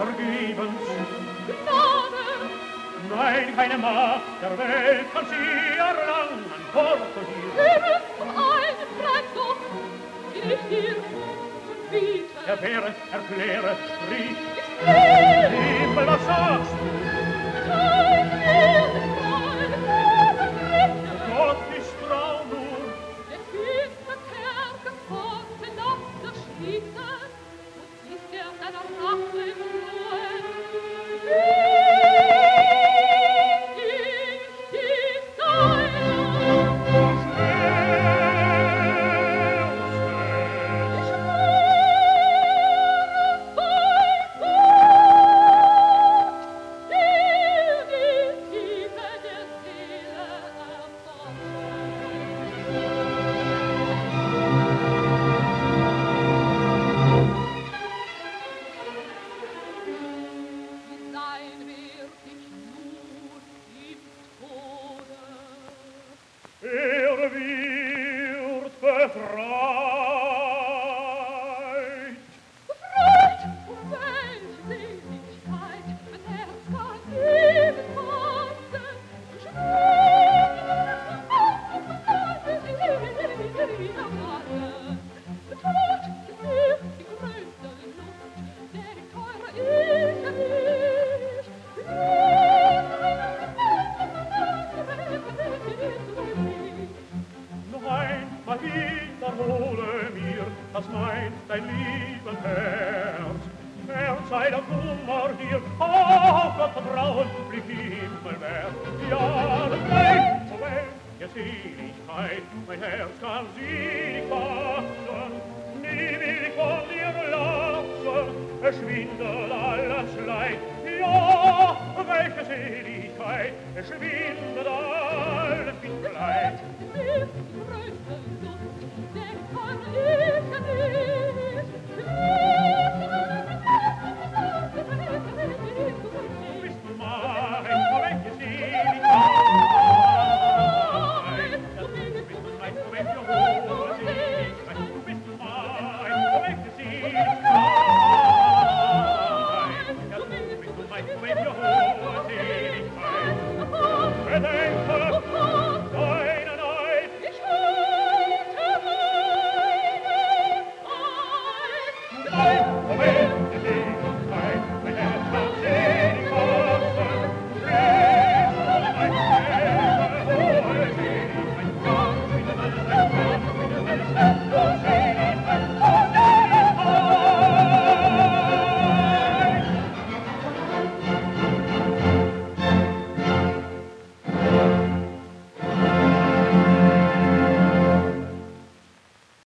vergebens. Gnade! Nein, keine Macht der Welt kann sie erlangen, fort und hier. Himmel zum einen, bleib doch, bin ich hier, und biete. Erwehre, erkläre, sprich. Ich will. Himmel, was sagst du? Nein, Gott ist trau nur. Der tiefste Kerker fort, den Nacht erschließen, und ist er seiner Rache in Ruhe. Schwindet alles Leid, ja, welche Seligkeit, es schwindet alles Mitleid.